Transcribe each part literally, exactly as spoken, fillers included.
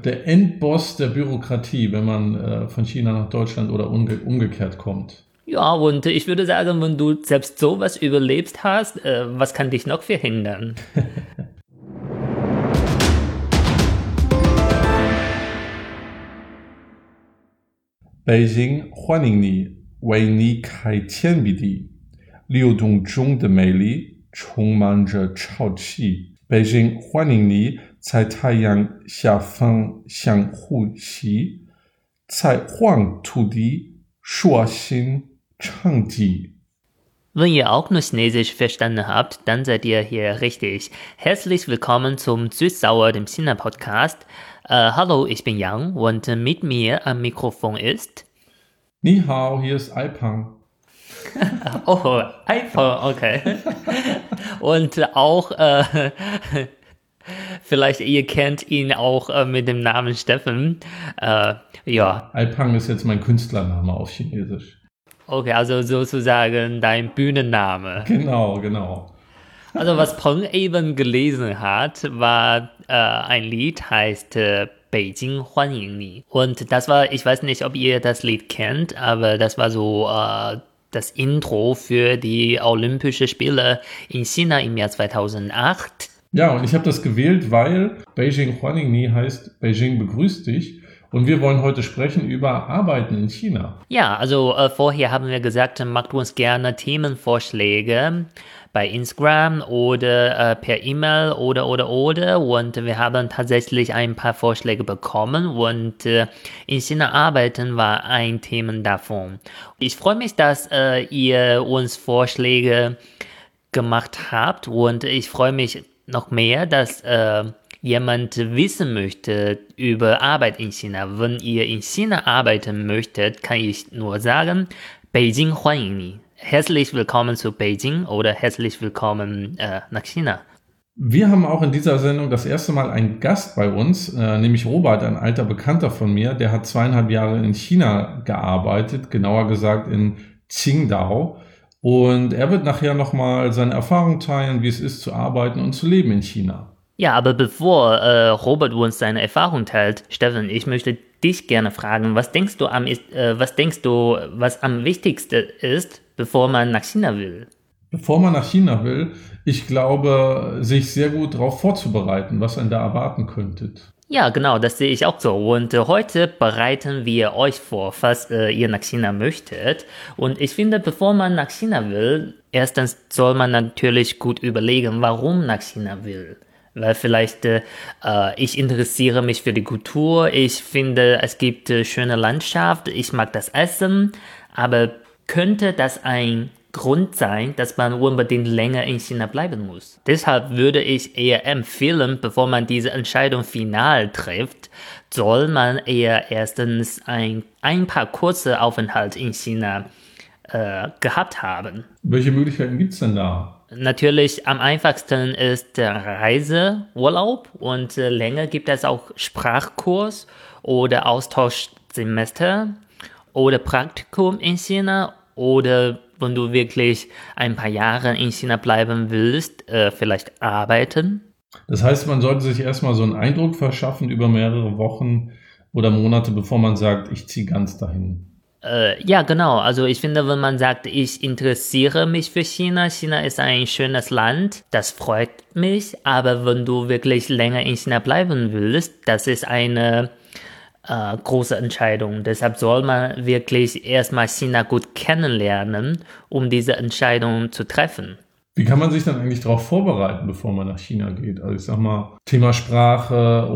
der Endboss der Bürokratie, wenn man äh, von China nach Deutschland oder umge- umgekehrt kommt. Ja, und ich würde sagen, wenn du selbst sowas überlebt hast, äh, was kann dich noch verhindern? 北京欢迎你，为你开天辟地，流动中的美丽充满着朝气。北京欢迎你，在太阳下方相呼吸，在黄土地说心唱地。 Wenn ihr auch nur Chinesisch verstanden habt, dann seid ihr hier richtig. Herzlich willkommen zum Süß-Sauer, dem China-Podcast. Äh, hallo, ich bin Yang und mit mir am Mikrofon ist... Ni hao, hier ist Aipang. Oh, Aipang, okay. Und auch, äh, vielleicht ihr kennt ihn auch äh, mit dem Namen Steffen. Äh, ja. Aipang ist jetzt mein Künstlername auf Chinesisch. Okay, also sozusagen dein Bühnenname. Genau, genau. Also was Peng eben gelesen hat, war äh, ein Lied, heißt äh, Beijing欢迎你. Und das war, ich weiß nicht, ob ihr das Lied kennt, aber das war so äh, das Intro für die Olympischen Spiele in China im Jahr zweitausendacht. Ja, und ich habe das gewählt, weil Beijing欢迎你heißt Beijing begrüßt dich. Und wir wollen heute sprechen über Arbeiten in China. Ja, also äh, vorher haben wir gesagt, macht uns gerne Themenvorschläge bei Instagram oder äh, per E-Mail oder, oder, oder. Und wir haben tatsächlich ein paar Vorschläge bekommen und äh, in China arbeiten war ein Thema davon. Ich freue mich, dass äh, ihr uns Vorschläge gemacht habt und ich freue mich noch mehr, dass... Äh, jemand wissen möchte über Arbeit in China. Wenn ihr in China arbeiten möchtet, kann ich nur sagen, Beijing欢迎你. Herzlich willkommen zu Beijing oder herzlich willkommen äh, nach China. Wir haben auch in dieser Sendung das erste Mal einen Gast bei uns, äh, nämlich Robert, ein alter Bekannter von mir. Der hat zweieinhalb Jahre in China gearbeitet, genauer gesagt in Qingdao. Und er wird nachher nochmal seine Erfahrung teilen, wie es ist zu arbeiten und zu leben in China. Ja, aber bevor äh, Robert uns seine Erfahrung teilt, Steffen, ich möchte dich gerne fragen, was denkst du am, äh, was denkst du, was am wichtigsten ist, bevor man nach China will? Bevor man nach China will, ich glaube, sich sehr gut darauf vorzubereiten, was einen da erwarten könntet. Ja, genau, das sehe ich auch so. Und äh, heute bereiten wir euch vor, was äh, ihr nach China möchtet. Und ich finde, bevor man nach China will, erstens soll man natürlich gut überlegen, warum nach China will. Weil vielleicht äh, ich interessiere mich für die Kultur, ich finde, es gibt äh, schöne Landschaft, ich mag das Essen, aber könnte das ein Grund sein, dass man unbedingt länger in China bleiben muss? Deshalb würde ich eher empfehlen, bevor man diese Entscheidung final trifft, soll man eher erstens ein, ein paar kurze Aufenthalte in China äh, gehabt haben. Welche Möglichkeiten gibt es denn da? Natürlich am einfachsten ist der Reiseurlaub und äh, länger gibt es auch Sprachkurs oder Austauschsemester oder Praktikum in China oder wenn du wirklich ein paar Jahre in China bleiben willst, äh, vielleicht arbeiten. Das heißt, man sollte sich erstmal so einen Eindruck verschaffen über mehrere Wochen oder Monate, bevor man sagt, ich ziehe ganz dahin. Äh, ja, genau. Also ich finde, wenn man sagt, ich interessiere mich für China, China ist ein schönes Land, das freut mich, aber wenn du wirklich länger in China bleiben willst, das ist eine äh, große Entscheidung. Deshalb soll man wirklich erstmal China gut kennenlernen, um diese Entscheidung zu treffen. Wie kann man sich dann eigentlich darauf vorbereiten, bevor man nach China geht? Also ich sag mal, Thema Sprache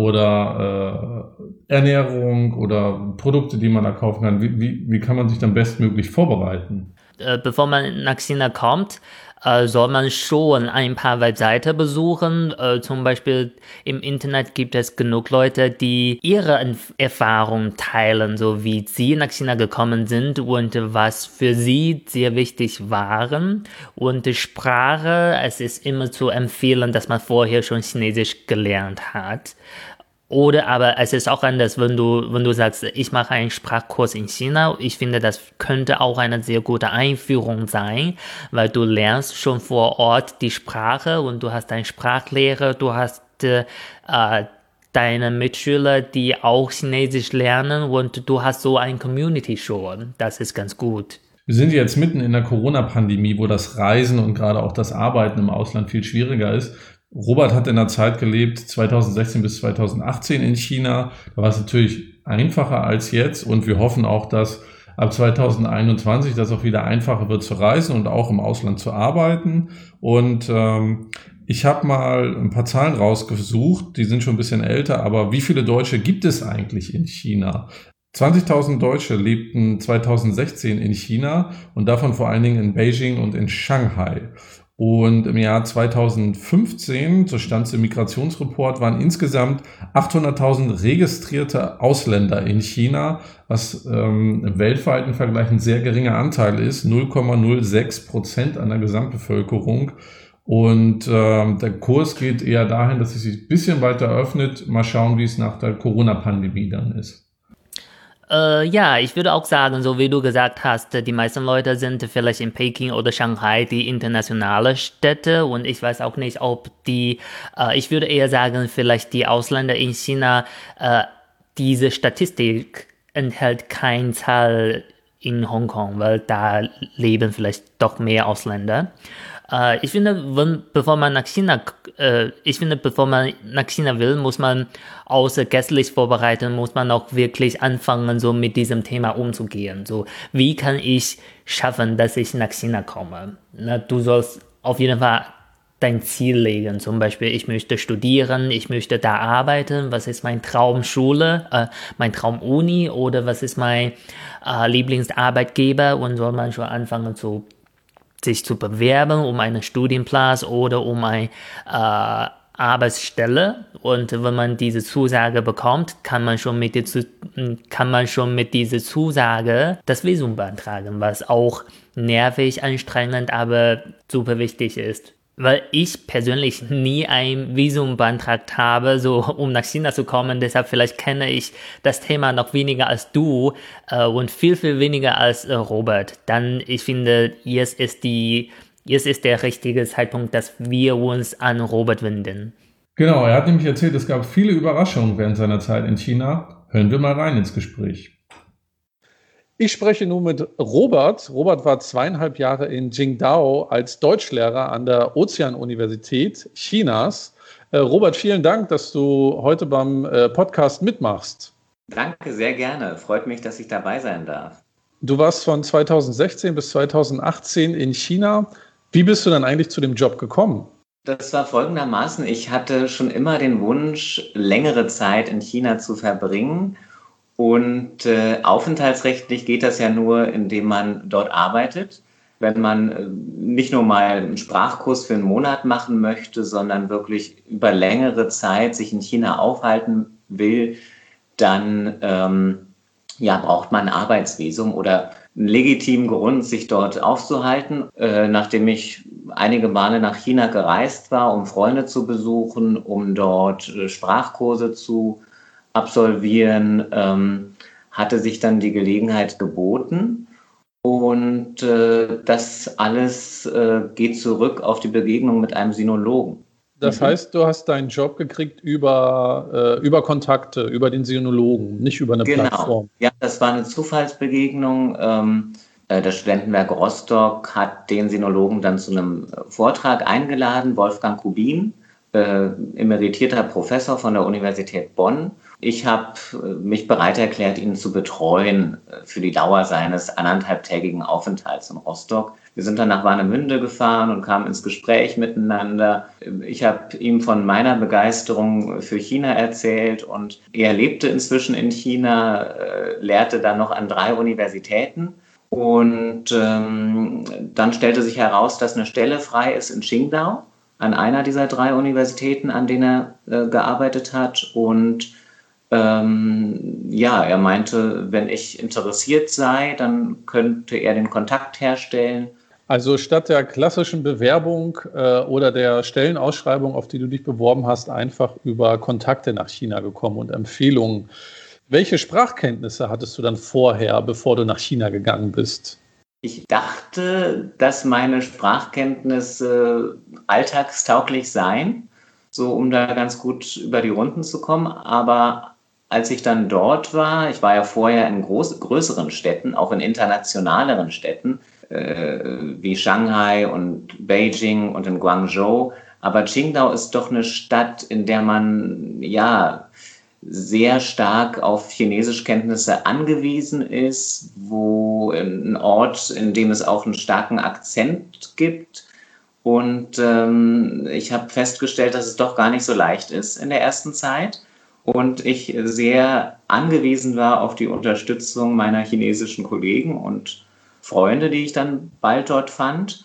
oder äh, Ernährung oder Produkte, die man da kaufen kann. Wie, wie, wie kann man sich dann bestmöglich vorbereiten? Äh, bevor man nach China kommt, äh, soll man schon ein paar Webseiten besuchen. Äh, zum Beispiel im Internet gibt es genug Leute, die ihre Enf- Erfahrungen teilen, so wie sie nach China gekommen sind und was für sie sehr wichtig waren. Und die Sprache, es ist immer zu empfehlen, dass man vorher schon Chinesisch gelernt hat. Oder aber es ist auch anders, wenn du, wenn du sagst, ich mache einen Sprachkurs in China. Ich finde, das könnte auch eine sehr gute Einführung sein, weil du lernst schon vor Ort die Sprache und du hast einen Sprachlehrer, du hast äh, deine Mitschüler, die auch Chinesisch lernen und du hast so ein Community schon. Das ist ganz gut. Wir sind jetzt mitten in der Corona-Pandemie, wo das Reisen und gerade auch das Arbeiten im Ausland viel schwieriger ist. Robert hat in der Zeit gelebt, zweitausendsechzehn bis zweitausendachtzehn in China. Da war es natürlich einfacher als jetzt und wir hoffen auch, dass ab zweitausendeinundzwanzig das auch wieder einfacher wird zu reisen und auch im Ausland zu arbeiten. Und ähm, ich habe mal ein paar Zahlen rausgesucht, die sind schon ein bisschen älter, aber wie viele Deutsche gibt es eigentlich in China? zwanzigtausend Deutsche lebten zweitausendsechzehn in China und davon vor allen Dingen in Beijing und in Shanghai. Und im Jahr zweitausendfünfzehn, so stand es im Migrationsreport, waren insgesamt achthunderttausend registrierte Ausländer in China, was ähm, im weltweiten Vergleich ein sehr geringer Anteil ist, null Komma null sechs Prozent an der Gesamtbevölkerung. Und äh, der Kurs geht eher dahin, dass es sich ein bisschen weiter öffnet. Mal schauen, wie es nach der Corona-Pandemie dann ist. Äh, ja, ich würde auch sagen, so wie du gesagt hast, die meisten Leute sind vielleicht in Peking oder Shanghai, die internationale Städte, und ich weiß auch nicht, ob die, äh, ich würde eher sagen, vielleicht die Ausländer in China, äh, diese Statistik enthält keine Zahl in Hongkong, weil da leben vielleicht doch mehr Ausländer. Äh, ich finde, wenn, bevor man nach China, äh, ich finde, bevor man nach China will, muss man außer gästlich vorbereiten, muss man auch wirklich anfangen, so mit diesem Thema umzugehen. So, wie kann ich schaffen, dass ich nach China komme? Na, du sollst auf jeden Fall dein Ziel legen. Zum Beispiel, ich möchte studieren, ich möchte da arbeiten. Was ist mein Traumschule, äh, mein Traumuni, oder was ist mein äh, Lieblingsarbeitgeber? Und soll man schon anfangen zu sich zu bewerben um einen Studienplatz oder um eine äh, Arbeitsstelle, und wenn man diese Zusage bekommt, kann man schon mit, die, kann man schon mit dieser Zusage das Visum beantragen, was auch nervig, anstrengend, aber super wichtig ist. Weil ich persönlich nie ein Visum beantragt habe, so um nach China zu kommen. Deshalb vielleicht kenne ich das Thema noch weniger als du äh, und viel, viel weniger als äh, Robert. Dann, ich finde, jetzt ist die, jetzt ist der richtige Zeitpunkt, dass wir uns an Robert wenden. Genau, er hat nämlich erzählt, es gab viele Überraschungen während seiner Zeit in China. Hören wir mal rein ins Gespräch. Ich spreche nun mit Robert. Robert war zweieinhalb Jahre in Qingdao als Deutschlehrer an der Ozean-Universität Chinas. Äh, Robert, vielen Dank, dass du heute beim äh, Podcast mitmachst. Danke, sehr gerne. Freut mich, dass ich dabei sein darf. Du warst von zweitausendsechzehn bis zweitausendachtzehn in China. Wie bist du dann eigentlich zu dem Job gekommen? Das war folgendermaßen: Ich hatte schon immer den Wunsch, längere Zeit in China zu verbringen. Und äh, aufenthaltsrechtlich geht das ja nur, indem man dort arbeitet. Wenn man äh, nicht nur mal einen Sprachkurs für einen Monat machen möchte, sondern wirklich über längere Zeit sich in China aufhalten will, dann ähm, ja, braucht man ein Arbeitsvisum oder einen legitimen Grund, sich dort aufzuhalten. Äh, nachdem ich einige Male nach China gereist war, um Freunde zu besuchen, um dort äh, Sprachkurse zu absolvieren, ähm, hatte sich dann die Gelegenheit geboten. Und äh, das alles äh, geht zurück auf die Begegnung mit einem Sinologen. Das mhm. heißt, du hast deinen Job gekriegt über, äh, über Kontakte, über den Sinologen, nicht über eine genau. Plattform. Ja, das war eine Zufallsbegegnung. Ähm, äh, das Studentenwerk Rostock hat den Sinologen dann zu einem Vortrag eingeladen, Wolfgang Kubin, äh, emeritierter Professor von der Universität Bonn. Ich habe mich bereit erklärt, ihn zu betreuen für die Dauer seines anderthalbtägigen Aufenthalts in Rostock. Wir sind dann nach Warnemünde gefahren und kamen ins Gespräch miteinander. Ich habe ihm von meiner Begeisterung für China erzählt und er lebte inzwischen in China, lehrte dann noch an drei Universitäten. Und ähm, dann stellte sich heraus, dass eine Stelle frei ist in Qingdao, an einer dieser drei Universitäten, an denen er äh, gearbeitet hat. Und Ähm, ja, er meinte, wenn ich interessiert sei, dann könnte er den Kontakt herstellen. Also statt der klassischen Bewerbung äh, oder der Stellenausschreibung, auf die du dich beworben hast, einfach über Kontakte nach China gekommen und Empfehlungen. Welche Sprachkenntnisse hattest du dann vorher, bevor du nach China gegangen bist? Ich dachte, dass meine Sprachkenntnisse alltagstauglich seien. so um da ganz gut über die Runden zu kommen. Aber als ich dann dort war, ich war ja vorher in groß, größeren Städten, auch in internationaleren Städten, äh, wie Shanghai und Beijing und in Guangzhou. Aber Qingdao ist doch eine Stadt, in der man ja sehr stark auf Chinesischkenntnisse angewiesen ist, wo ein Ort, in dem es auch einen starken Akzent gibt. Und ähm, ich habe festgestellt, dass es doch gar nicht so leicht ist in der ersten Zeit. Und ich sehr angewiesen war auf die Unterstützung meiner chinesischen Kollegen und Freunde, die ich dann bald dort fand.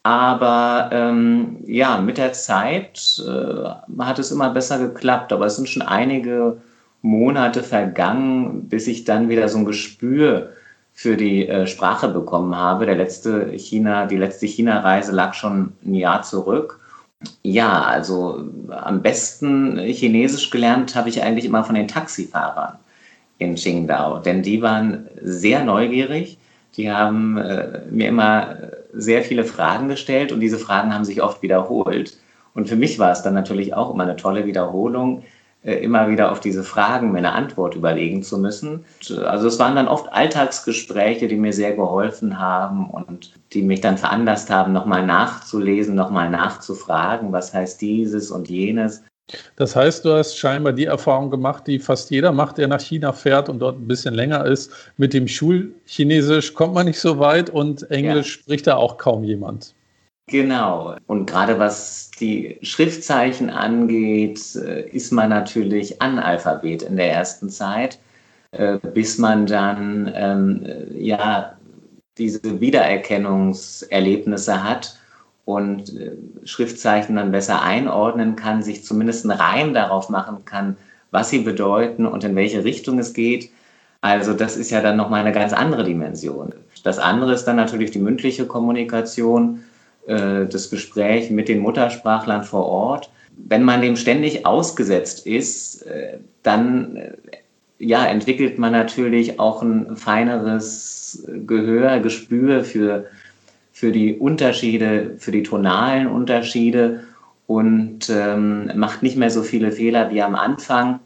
Aber ähm, ja, mit der Zeit äh, hat es immer besser geklappt. Aber es sind schon einige Monate vergangen, bis ich dann wieder so ein Gespür für die äh, Sprache bekommen habe. Der letzte China, die letzte China-Reise lag schon ein Jahr zurück. Ja, also am besten Chinesisch gelernt habe ich eigentlich immer von den Taxifahrern in Qingdao, denn die waren sehr neugierig. Die haben äh, mir immer sehr viele Fragen gestellt und diese Fragen haben sich oft wiederholt. Und für mich war es dann natürlich auch immer eine tolle Wiederholung, äh, immer wieder auf diese Fragen mir eine Antwort überlegen zu müssen. Also es waren dann oft Alltagsgespräche, die mir sehr geholfen haben und die mich dann veranlasst haben, nochmal nachzulesen, nochmal nachzufragen, was heißt dieses und jenes. Das heißt, du hast scheinbar die Erfahrung gemacht, die fast jeder macht, der nach China fährt und dort ein bisschen länger ist. Mit dem Schulchinesisch kommt man nicht so weit und Englisch ja. Spricht da auch kaum jemand. Genau. Und gerade was die Schriftzeichen angeht, ist man natürlich Analphabet in der ersten Zeit, bis man dann ähm, ja diese Wiedererkennungserlebnisse hat und äh, Schriftzeichen dann besser einordnen kann, sich zumindest einen Reim darauf machen kann, was sie bedeuten und in welche Richtung es geht. Also das ist ja dann nochmal eine ganz andere Dimension. Das andere ist dann natürlich die mündliche Kommunikation, äh, das Gespräch mit den Muttersprachlern vor Ort. Wenn man dem ständig ausgesetzt ist, äh, dann äh, ja, entwickelt man natürlich auch ein feineres Gehör, Gespür für für die Unterschiede, für die tonalen Unterschiede und ähm, macht nicht mehr so viele Fehler wie am Anfang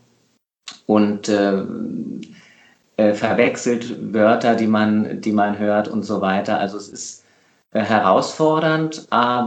und äh, äh, verwechselt Wörter, die man, die man hört und so weiter. Also es ist äh, herausfordernd,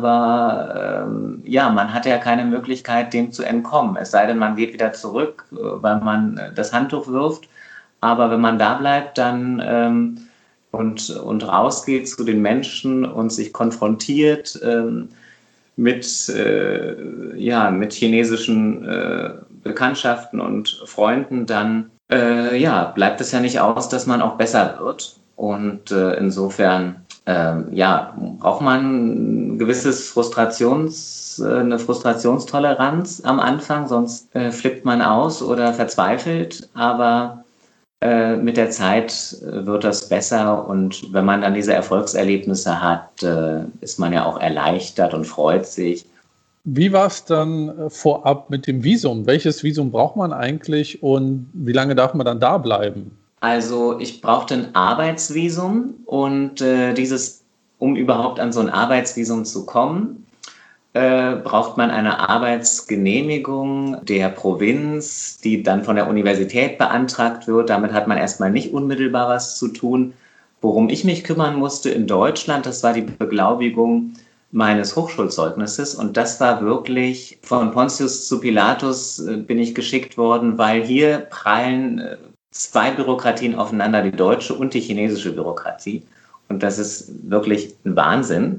aber ähm, ja, man hat ja keine Möglichkeit, dem zu entkommen. Es sei denn, man geht wieder zurück, äh, weil man äh, das Handtuch wirft. Aber wenn man da bleibt, dann ähm, Und, und rausgeht zu den Menschen und sich konfrontiert ähm, mit, äh, ja, mit chinesischen äh, Bekanntschaften und Freunden, dann äh, ja, bleibt es ja nicht aus, dass man auch besser wird. Und äh, insofern äh, ja, braucht man ein gewisses Frustrations, äh, eine Frustrationstoleranz am Anfang, sonst äh, flippt man aus oder verzweifelt. Aber mit der Zeit wird das besser und wenn man dann diese Erfolgserlebnisse hat, ist man ja auch erleichtert und freut sich. Wie war es dann vorab mit dem Visum? Welches Visum braucht man eigentlich und wie lange darf man dann da bleiben? Also ich brauchte ein Arbeitsvisum und äh, dieses, um überhaupt an so ein Arbeitsvisum zu kommen, Äh, braucht man eine Arbeitsgenehmigung der Provinz, die dann von der Universität beantragt wird. Damit hat man erstmal nicht unmittelbar was zu tun. Worum ich mich kümmern musste in Deutschland, das war die Beglaubigung meines Hochschulzeugnisses. Und das war wirklich von Pontius zu Pilatus äh, bin ich geschickt worden, weil hier prallen äh, zwei Bürokratien aufeinander, die deutsche und die chinesische Bürokratie. Und das ist wirklich ein Wahnsinn.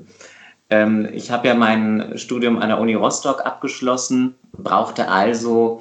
Ich habe ja mein Studium an der Uni Rostock abgeschlossen, brauchte also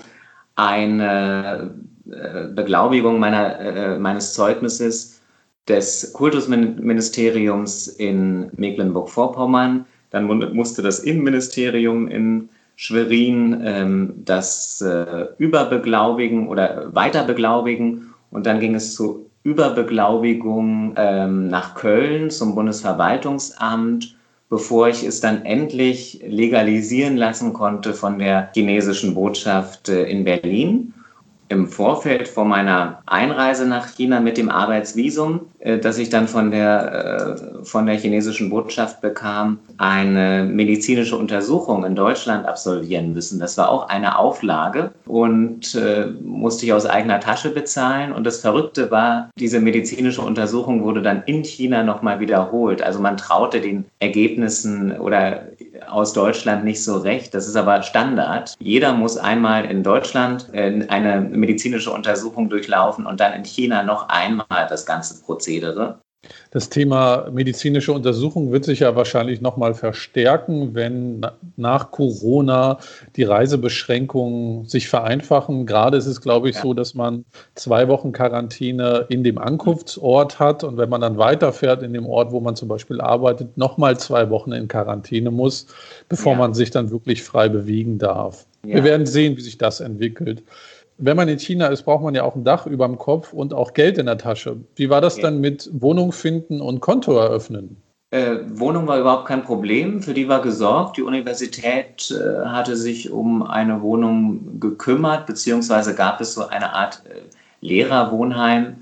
eine Beglaubigung meiner, meines Zeugnisses des Kultusministeriums in Mecklenburg-Vorpommern. Dann musste das Innenministerium in Schwerin das überbeglaubigen oder weiterbeglaubigen und dann ging es zur Überbeglaubigung nach Köln zum Bundesverwaltungsamt, bevor ich es dann endlich legalisieren lassen konnte von der chinesischen Botschaft in Berlin. im Vorfeld vor meiner Einreise nach China mit dem Arbeitsvisum, äh, das ich dann von der, äh, von der chinesischen Botschaft bekam, eine medizinische Untersuchung in Deutschland absolvieren müssen. Das war auch eine Auflage und äh, musste ich aus eigener Tasche bezahlen. Und das Verrückte war, diese medizinische Untersuchung wurde dann in China nochmal wiederholt. Also man traute den Ergebnissen oder aus Deutschland nicht so recht. Das ist aber Standard. Jeder muss einmal in Deutschland äh, eine medizinische Untersuchung durchlaufen und dann in China noch einmal das ganze Prozedere. Das Thema medizinische Untersuchung wird sich ja wahrscheinlich noch mal verstärken, wenn nach Corona die Reisebeschränkungen sich vereinfachen. Gerade ist es, glaube ich, ja. so, dass man zwei Wochen Quarantäne in dem Ankunftsort hat und wenn man dann weiterfährt in dem Ort, wo man zum Beispiel arbeitet, noch mal zwei Wochen in Quarantäne muss, bevor ja. man sich dann wirklich frei bewegen darf. Ja. Wir werden sehen, wie sich das entwickelt. Wenn man in China ist, braucht man ja auch ein Dach über dem Kopf und auch Geld in der Tasche. Wie war das ja. dann mit Wohnung finden und Konto eröffnen? Äh, Wohnung war überhaupt kein Problem, für die war gesorgt. Die Universität äh, hatte sich um eine Wohnung gekümmert, beziehungsweise gab es so eine Art äh, Lehrerwohnheim,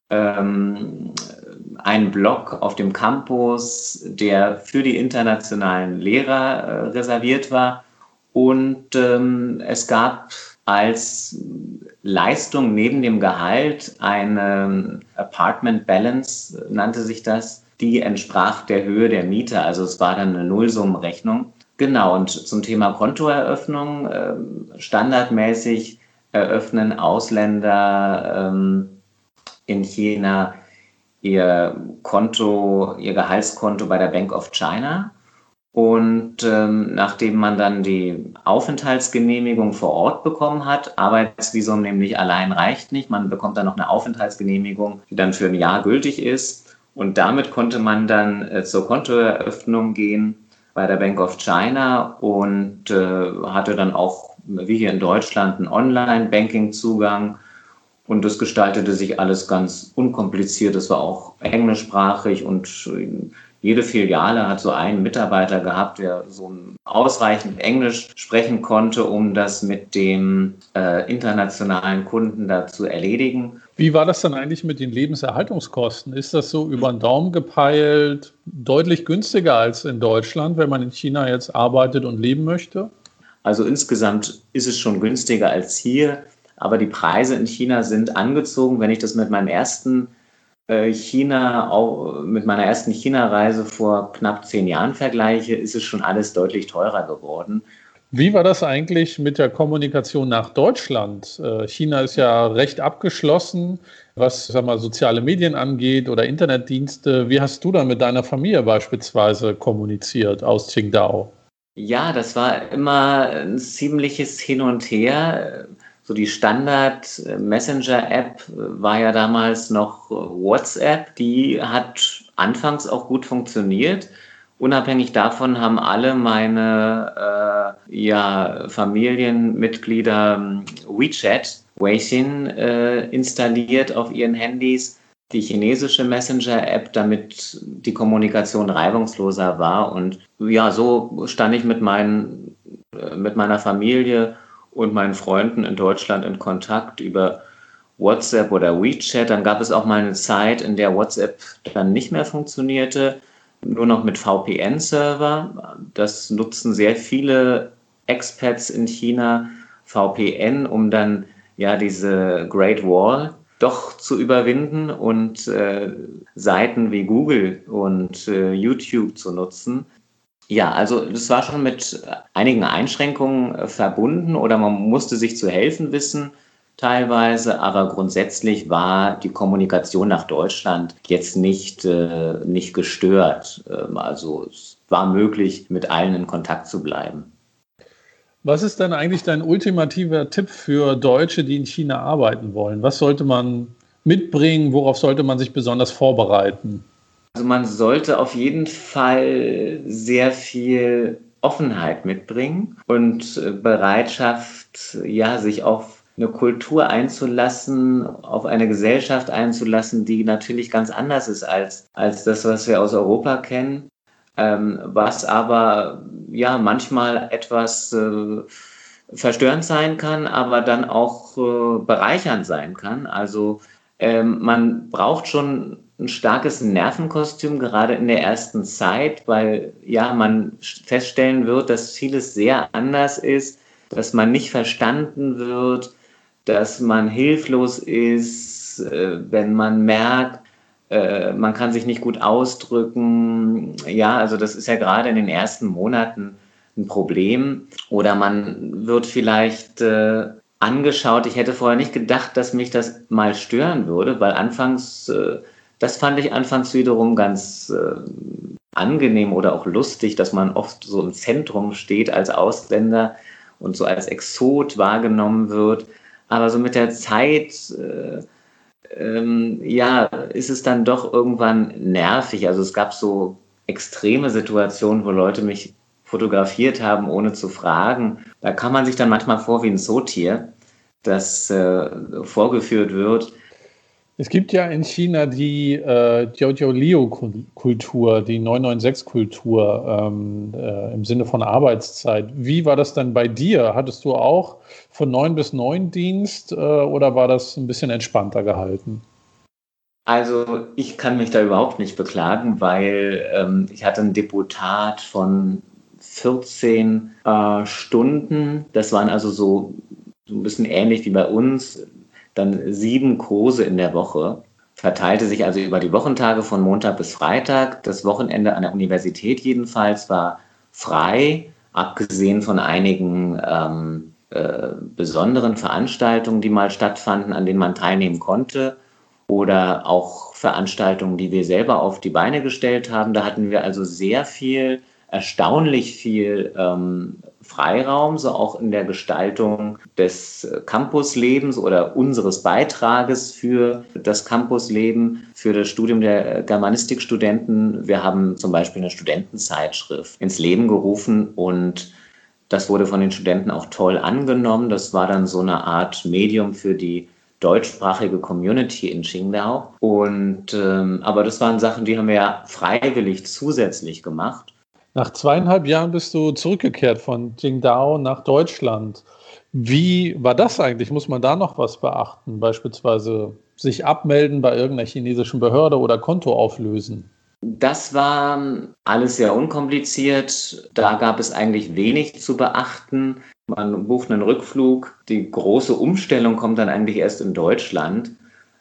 ähm, einen Block auf dem Campus, der für die internationalen Lehrer äh, reserviert war. Und ähm, es gab als Leistung neben dem Gehalt eine Apartment Balance, nannte sich das, die entsprach der Höhe der Miete. Also es war dann eine Nullsummenrechnung. Genau, und zum Thema Kontoeröffnung, äh, standardmäßig eröffnen Ausländer ähm, in China ihr Konto, ihr Gehaltskonto bei der Bank of China. Und ähm, nachdem man dann die Aufenthaltsgenehmigung vor Ort bekommen hat, Arbeitsvisum nämlich allein reicht nicht, man bekommt dann noch eine Aufenthaltsgenehmigung, die dann für ein Jahr gültig ist. Und damit konnte man dann äh, zur Kontoeröffnung gehen bei der Bank of China und äh, hatte dann auch, wie hier in Deutschland, einen Online-Banking-Zugang. Und das gestaltete sich alles ganz unkompliziert. Es war auch englischsprachig und jede Filiale hat so einen Mitarbeiter gehabt, der so ausreichend Englisch sprechen konnte, um das mit dem äh, internationalen Kunden da zu erledigen. Wie war das dann eigentlich mit den Lebenserhaltungskosten? Ist das so über den Daumen gepeilt deutlich günstiger als in Deutschland, wenn man in China jetzt arbeitet und leben möchte? Also insgesamt ist es schon günstiger als hier, aber die Preise in China sind angezogen. Wenn ich das mit meinem ersten China, auch mit meiner ersten China-Reise vor knapp zehn Jahren vergleiche, ist es schon alles deutlich teurer geworden. Wie war das eigentlich mit der Kommunikation nach Deutschland? China ist ja recht abgeschlossen, was sag mal, soziale Medien angeht oder Internetdienste. Wie hast du da mit deiner Familie beispielsweise kommuniziert aus Qingdao? Ja, das war immer ein ziemliches Hin und Her. So die Standard-Messenger-App war ja damals noch WhatsApp. Die hat anfangs auch gut funktioniert. Unabhängig davon haben alle meine äh, ja, Familienmitglieder WeChat, Weixin, äh, installiert auf ihren Handys. Die chinesische Messenger-App, damit die Kommunikation reibungsloser war. Und ja, so stand ich mit, meinen, äh, mit meiner Familie und meinen Freunden in Deutschland in Kontakt über WhatsApp oder WeChat. Dann gab es auch mal eine Zeit, in der WhatsApp dann nicht mehr funktionierte, nur noch mit V P N-Server. Das nutzen sehr viele Expats in China, V P N, um dann ja diese Great Wall doch zu überwinden und äh, Seiten wie Google und äh, YouTube zu nutzen. Ja, also das war schon mit einigen Einschränkungen äh, verbunden oder man musste sich zu helfen wissen teilweise, aber grundsätzlich war die Kommunikation nach Deutschland jetzt nicht, äh, nicht gestört. Ähm, also es war möglich, mit allen in Kontakt zu bleiben. Was ist denn eigentlich dein ultimativer Tipp für Deutsche, die in China arbeiten wollen? Was sollte man mitbringen? Worauf sollte man sich besonders vorbereiten? Also man sollte auf jeden Fall sehr viel Offenheit mitbringen und Bereitschaft, ja, sich auf eine Kultur einzulassen, auf eine Gesellschaft einzulassen, die natürlich ganz anders ist als, als das, was wir aus Europa kennen, ähm, was aber ja manchmal etwas äh, verstörend sein kann, aber dann auch äh, bereichernd sein kann. Also ähm, man braucht schon ein starkes Nervenkostüm, gerade in der ersten Zeit, weil ja man feststellen wird, dass vieles sehr anders ist, dass man nicht verstanden wird, dass man hilflos ist, äh, wenn man merkt, äh, man kann sich nicht gut ausdrücken. Ja, also das ist ja gerade in den ersten Monaten ein Problem. Oder man wird vielleicht äh, angeschaut. Ich hätte vorher nicht gedacht, dass mich das mal stören würde, weil anfangs, äh, das fand ich anfangs wiederum ganz äh, angenehm oder auch lustig, dass man oft so im Zentrum steht als Ausländer und so als Exot wahrgenommen wird. Aber so mit der Zeit, äh, ähm, ja, ist es dann doch irgendwann nervig. Also es gab so extreme Situationen, wo Leute mich fotografiert haben, ohne zu fragen. Da kam man sich dann manchmal vor wie ein Zootier, das äh, vorgeführt wird. Es gibt ja in China die äh, Jiao-Jiao-Liu-Kultur, die neun neun sechs-Kultur ähm, äh, im Sinne von Arbeitszeit. Wie war das denn bei dir? Hattest du auch von neun bis neun Dienst äh, oder war das ein bisschen entspannter gehalten? Also ich kann mich da überhaupt nicht beklagen, weil ähm, ich hatte ein Deputat von vierzehn äh, Stunden. Das waren also so, so ein bisschen ähnlich wie bei uns. Dann sieben Kurse in der Woche. Verteilte sich also über die Wochentage von Montag bis Freitag. Das Wochenende an der Universität jedenfalls war frei, abgesehen von einigen ähm, äh, besonderen Veranstaltungen, die mal stattfanden, an denen man teilnehmen konnte. Oder auch Veranstaltungen, die wir selber auf die Beine gestellt haben. Da hatten wir also sehr viel, erstaunlich viel ähm, Freiraum, so auch in der Gestaltung des Campuslebens oder unseres Beitrages für das Campusleben, für das Studium der Germanistikstudenten. Wir haben zum Beispiel eine Studentenzeitschrift ins Leben gerufen und das wurde von den Studenten auch toll angenommen. Das war dann so eine Art Medium für die deutschsprachige Community in Qingdao. Und, ähm, aber das waren Sachen, die haben wir ja freiwillig zusätzlich gemacht. Nach zweieinhalb Jahren bist du zurückgekehrt von Qingdao nach Deutschland. Wie war das eigentlich? Muss man da noch was beachten? Beispielsweise sich abmelden bei irgendeiner chinesischen Behörde oder Konto auflösen? Das war alles sehr unkompliziert. Da gab es eigentlich wenig zu beachten. Man bucht einen Rückflug. Die große Umstellung kommt dann eigentlich erst in Deutschland.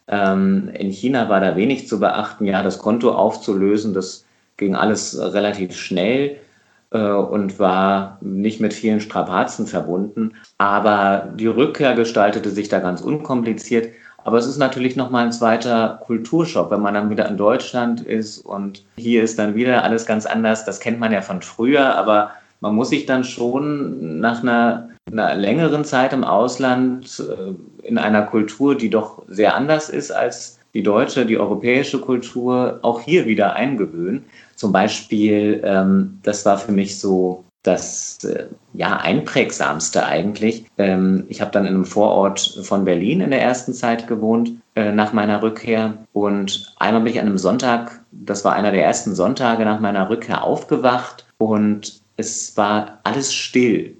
Ähm, in China war da wenig zu beachten. Ja, das Konto aufzulösen, das ging alles relativ schnell äh, und war nicht mit vielen Strapazen verbunden. Aber die Rückkehr gestaltete sich da ganz unkompliziert. Aber es ist natürlich nochmal ein zweiter Kulturschock, wenn man dann wieder in Deutschland ist und hier ist dann wieder alles ganz anders. Das kennt man ja von früher, aber man muss sich dann schon nach einer, einer längeren Zeit im Ausland äh, in einer Kultur, die doch sehr anders ist als die deutsche, die europäische Kultur, auch hier wieder eingewöhnen. Zum Beispiel, ähm, das war für mich so das äh, ja, einprägsamste eigentlich. Ähm, ich habe dann in einem Vorort von Berlin in der ersten Zeit gewohnt, äh, nach meiner Rückkehr. Und einmal bin ich an einem Sonntag, das war einer der ersten Sonntage nach meiner Rückkehr, aufgewacht und es war alles still.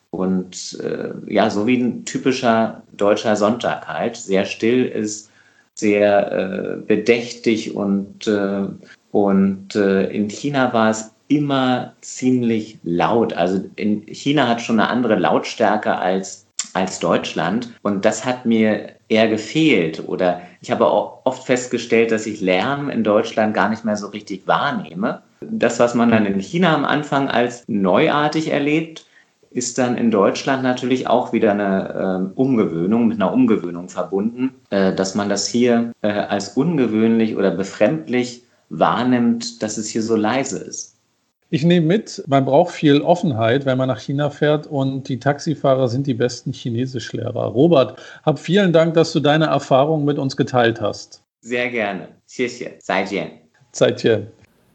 Und äh, ja, so wie ein typischer deutscher Sonntag halt. Sehr still ist, sehr äh, bedächtig und, äh, und äh, in China war es immer ziemlich laut. Also in China hat schon eine andere Lautstärke als, als Deutschland und das hat mir eher gefehlt. Oder ich habe auch oft festgestellt, dass ich Lärm in Deutschland gar nicht mehr so richtig wahrnehme. Das, was man dann in China am Anfang als neuartig erlebt, ist dann in Deutschland natürlich auch wieder eine äh, Umgewöhnung, mit einer Umgewöhnung verbunden, äh, dass man das hier äh, als ungewöhnlich oder befremdlich wahrnimmt, dass es hier so leise ist. Ich nehme mit, man braucht viel Offenheit, wenn man nach China fährt und die Taxifahrer sind die besten Chinesischlehrer. Robert, hab vielen Dank, dass du deine Erfahrungen mit uns geteilt hast. Sehr gerne. 谢谢. 再见. 再见.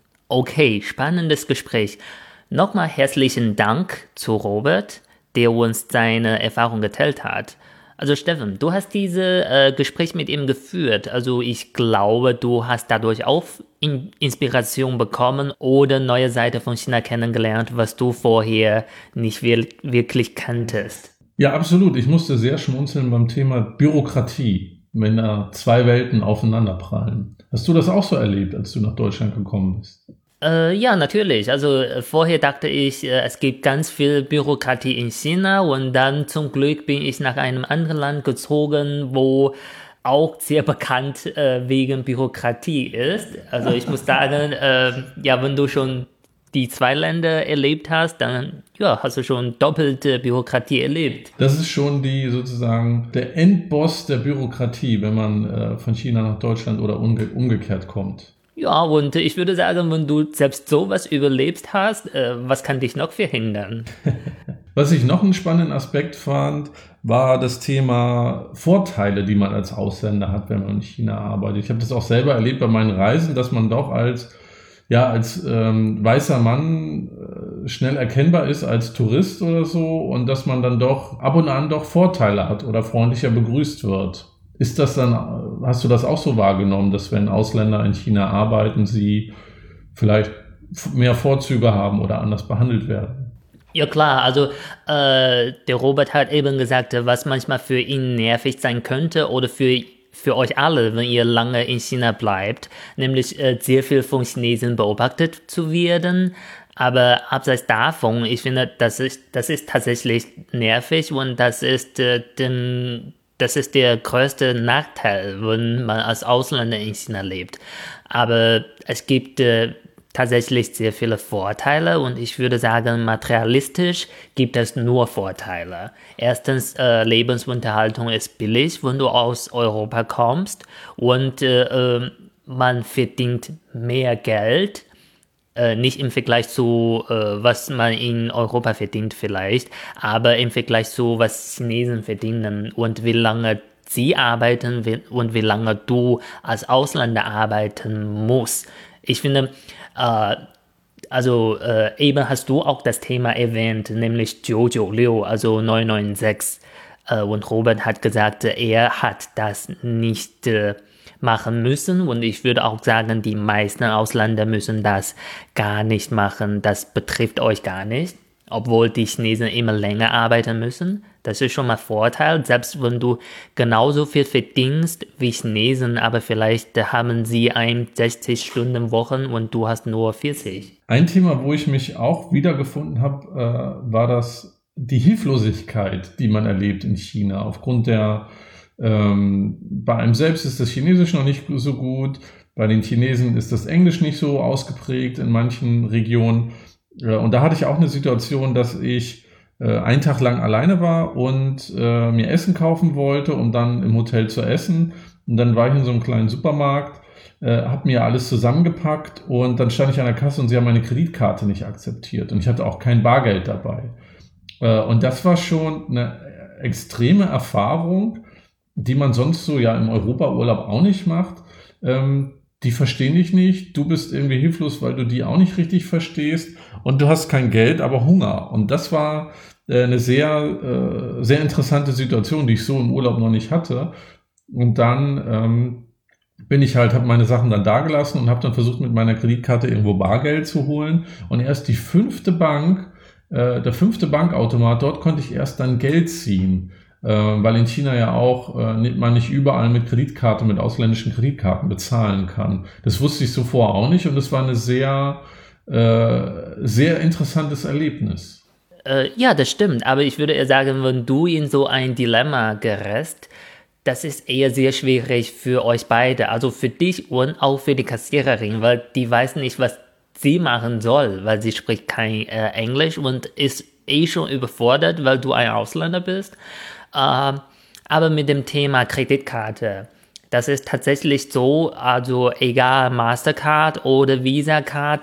Okay, spannendes Gespräch. Nochmal herzlichen Dank zu Robert, der uns seine Erfahrung geteilt hat. Also Steffen, du hast dieses äh, Gespräch mit ihm geführt. Also ich glaube, du hast dadurch auch in Inspiration bekommen oder neue Seite von China kennengelernt, was du vorher nicht wir- wirklich kanntest. Ja, absolut. Ich musste sehr schmunzeln beim Thema Bürokratie, wenn da zwei Welten aufeinanderprallen. Hast du das auch so erlebt, als du nach Deutschland gekommen bist? Äh, ja, natürlich. Also äh, vorher dachte ich, äh, es gibt ganz viel Bürokratie in China und dann zum Glück bin ich nach einem anderen Land gezogen, wo auch sehr bekannt äh, wegen Bürokratie ist. Also ich muss sagen, äh, ja, wenn du schon die zwei Länder erlebt hast, dann ja, hast du schon doppelte Bürokratie erlebt. Das ist schon die sozusagen der Endboss der Bürokratie, wenn man äh, von China nach Deutschland oder umge- umgekehrt kommt. Ja, und ich würde sagen, wenn du selbst sowas überlebt hast, äh, was kann dich noch verhindern? Was ich noch einen spannenden Aspekt fand, war das Thema Vorteile, die man als Ausländer hat, wenn man in China arbeitet. Ich habe das auch selber erlebt bei meinen Reisen, dass man doch als, ja, als ähm, weißer Mann äh, schnell erkennbar ist als Tourist oder so und dass man dann doch ab und an doch Vorteile hat oder freundlicher begrüßt wird. Ist das dann, hast du das auch so wahrgenommen, dass wenn Ausländer in China arbeiten, sie vielleicht mehr Vorzüge haben oder anders behandelt werden? Ja klar, also äh, der Robert hat eben gesagt, was manchmal für ihn nervig sein könnte oder für, für euch alle, wenn ihr lange in China bleibt, nämlich äh, sehr viel von Chinesen beobachtet zu werden. Aber abseits davon, ich finde, das ist, das ist tatsächlich nervig und das ist äh, dem Das ist der größte Nachteil, wenn man als Ausländer in China lebt. Aber es gibt äh, tatsächlich sehr viele Vorteile und ich würde sagen, materialistisch gibt es nur Vorteile. Erstens, äh, Lebensunterhaltung ist billig, wenn du aus Europa kommst und äh, äh, man verdient mehr Geld. Äh, nicht im Vergleich zu, äh, was man in Europa verdient vielleicht, aber im Vergleich zu, was Chinesen verdienen und wie lange sie arbeiten wie, und wie lange du als Ausländer arbeiten musst. Ich finde, äh, also äh, eben hast du auch das Thema erwähnt, nämlich neun neun sechs, also neun neun sechs. Äh, und Robert hat gesagt, er hat das nicht äh, machen müssen und ich würde auch sagen, die meisten Ausländer müssen das gar nicht machen. Das betrifft euch gar nicht, obwohl die Chinesen immer länger arbeiten müssen. Das ist schon mal Vorteil, selbst wenn du genauso viel verdienst wie Chinesen, aber vielleicht haben sie sechzig Stunden Wochen und du hast nur vierzig. Ein Thema, wo ich mich auch wiedergefunden habe, äh, war das die Hilflosigkeit, die man erlebt in China aufgrund der Ähm, bei einem selbst ist das Chinesisch noch nicht so gut, bei den Chinesen ist das Englisch nicht so ausgeprägt in manchen Regionen. Äh, und da hatte ich auch eine Situation, dass ich äh, einen Tag lang alleine war und äh, mir Essen kaufen wollte, um dann im Hotel zu essen. Und dann war ich in so einem kleinen Supermarkt, äh, habe mir alles zusammengepackt und dann stand ich an der Kasse und sie haben meine Kreditkarte nicht akzeptiert. Und ich hatte auch kein Bargeld dabei. Äh, und das war schon eine extreme Erfahrung, die man sonst so ja im Europaurlaub auch nicht macht. Ähm, die verstehen dich nicht, du bist irgendwie hilflos, weil du die auch nicht richtig verstehst und du hast kein Geld, aber Hunger. Und das war äh, eine sehr, äh, sehr interessante Situation, die ich so im Urlaub noch nicht hatte. Und dann ähm, bin ich halt, habe meine Sachen dann dagelassen und habe dann versucht, mit meiner Kreditkarte irgendwo Bargeld zu holen. Und erst die fünfte Bank, äh, der fünfte Bankautomat, dort konnte ich erst dann Geld ziehen. Äh, weil in China ja auch äh, man nicht überall mit Kreditkarte, mit ausländischen Kreditkarten bezahlen kann. Das wusste ich so vorher auch nicht und das war ein sehr, äh, sehr interessantes Erlebnis. Äh, ja, das stimmt, aber ich würde eher sagen, wenn du in so ein Dilemma gerätst, das ist eher sehr schwierig für euch beide, also für dich und auch für die Kassiererin, weil die weiß nicht, was sie machen soll, weil sie spricht kein äh, Englisch und ist eh schon überfordert, weil du ein Ausländer bist. Uh, aber mit dem Thema Kreditkarte, das ist tatsächlich so, also egal Mastercard oder Visa-Card,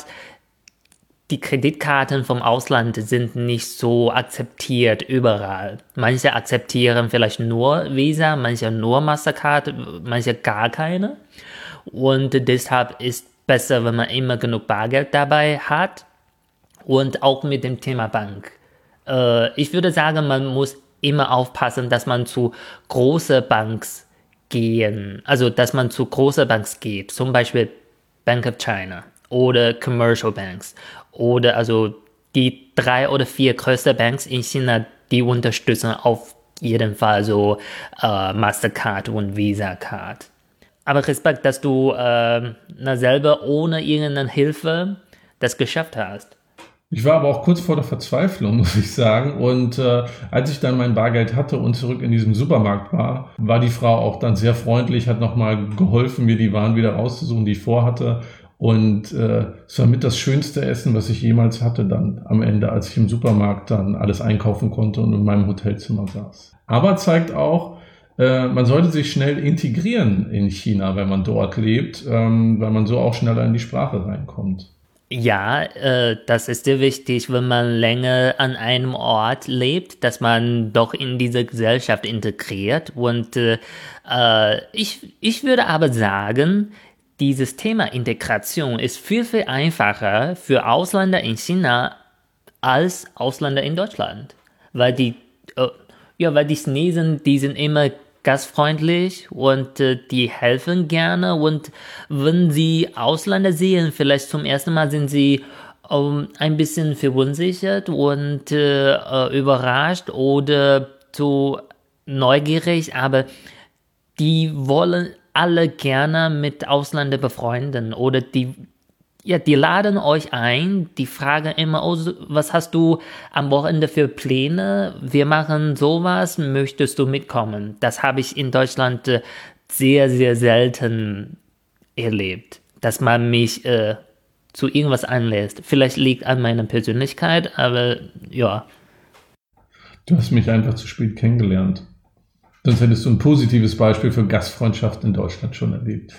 die Kreditkarten vom Ausland sind nicht so akzeptiert überall. Manche akzeptieren vielleicht nur Visa, manche nur Mastercard, manche gar keine. Und deshalb ist besser, wenn man immer genug Bargeld dabei hat. Und auch mit dem Thema Bank. Uh, ich würde sagen, man muss immer aufpassen, dass man zu große Banks gehen, also dass man zu große Banks geht, zum Beispiel Bank of China oder Commercial Banks oder also die drei oder vier größten Banks in China, die unterstützen auf jeden Fall so äh, Mastercard und Visa-Card. Aber Respekt, dass du äh, na, selber ohne irgendeine Hilfe das geschafft hast. Ich war aber auch kurz vor der Verzweiflung, muss ich sagen. Und äh, als ich dann mein Bargeld hatte und zurück in diesem Supermarkt war, war die Frau auch dann sehr freundlich, hat nochmal geholfen, mir die Waren wieder rauszusuchen, die ich vorhatte. Und äh, es war mit das schönste Essen, was ich jemals hatte dann am Ende, als ich im Supermarkt dann alles einkaufen konnte und in meinem Hotelzimmer saß. Aber zeigt auch, äh, man sollte sich schnell integrieren in China, wenn man dort lebt, ähm, weil man so auch schneller in die Sprache reinkommt. Ja, äh, das ist sehr wichtig, wenn man länger an einem Ort lebt, dass man doch in diese Gesellschaft integriert. Und äh, ich, ich würde aber sagen, dieses Thema Integration ist viel, viel einfacher für Ausländer in China als Ausländer in Deutschland. Weil die, äh, ja, weil die Chinesen, die sind immer gastfreundlich und äh, die helfen gerne, und wenn sie Ausländer sehen, vielleicht zum ersten Mal, sind sie ähm, ein bisschen verunsichert und äh, äh, überrascht oder zu neugierig, aber die wollen alle gerne mit Ausländern befreunden, oder die Ja, die laden euch ein, die fragen immer, oh, was hast du am Wochenende für Pläne? Wir machen sowas, möchtest du mitkommen? Das habe ich in Deutschland äh, sehr, sehr selten erlebt, dass man mich äh, zu irgendwas einlässt. Vielleicht liegt an meiner Persönlichkeit, aber ja. Du hast mich einfach zu spät kennengelernt. Sonst hättest du ein positives Beispiel für Gastfreundschaft in Deutschland schon erlebt.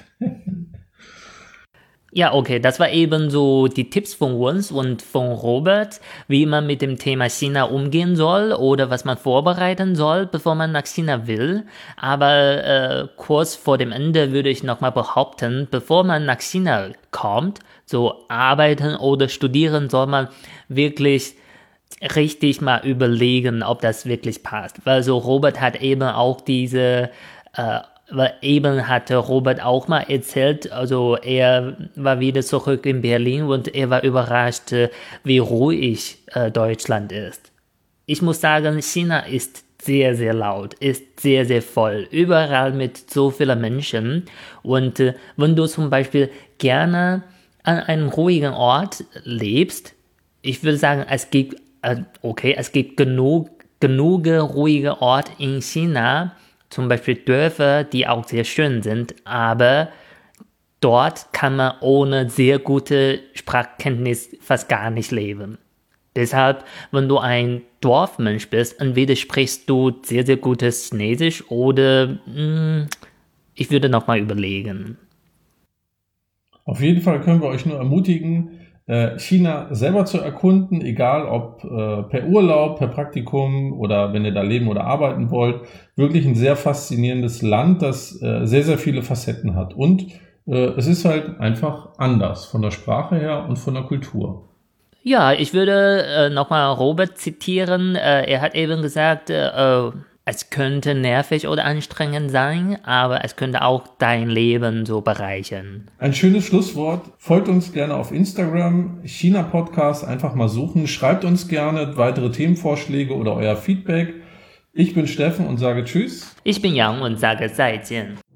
Ja, okay, das war eben so die Tipps von uns und von Robert, wie man mit dem Thema China umgehen soll oder was man vorbereiten soll, bevor man nach China will. Aber äh, kurz vor dem Ende würde ich nochmal behaupten, bevor man nach China kommt, so arbeiten oder studieren, soll man wirklich richtig mal überlegen, ob das wirklich passt. Weil so Robert hat eben auch diese äh, Weil eben hatte Robert auch mal erzählt, also er war wieder zurück in Berlin und er war überrascht, wie ruhig äh, Deutschland ist. Ich muss sagen, China ist sehr, sehr laut, ist sehr, sehr voll, überall mit so vielen Menschen. Und äh, wenn du zum Beispiel gerne an einem ruhigen Ort lebst, ich würde sagen, es gibt, äh, okay, es gibt genug, genug ruhige Orte in China, zum Beispiel Dörfer, die auch sehr schön sind, aber dort kann man ohne sehr gute Sprachkenntnis fast gar nicht leben. Deshalb, wenn du ein Dorfmensch bist, entweder sprichst du sehr, sehr gutes Chinesisch oder mh, ich würde nochmal überlegen. Auf jeden Fall können wir euch nur ermutigen, China selber zu erkunden, egal ob äh, per Urlaub, per Praktikum oder wenn ihr da leben oder arbeiten wollt. Wirklich ein sehr faszinierendes Land, das äh, sehr, sehr viele Facetten hat. Und äh, es ist halt einfach anders von der Sprache her und von der Kultur. Ja, ich würde äh, nochmal Robert zitieren. Äh, er hat eben gesagt, äh, es könnte nervig oder anstrengend sein, aber es könnte auch dein Leben so bereichern. Ein schönes Schlusswort. Folgt uns gerne auf Instagram, China Podcast, einfach mal suchen. Schreibt uns gerne weitere Themenvorschläge oder euer Feedback. Ich bin Steffen und sage Tschüss. Ich bin Yang und sage 再见.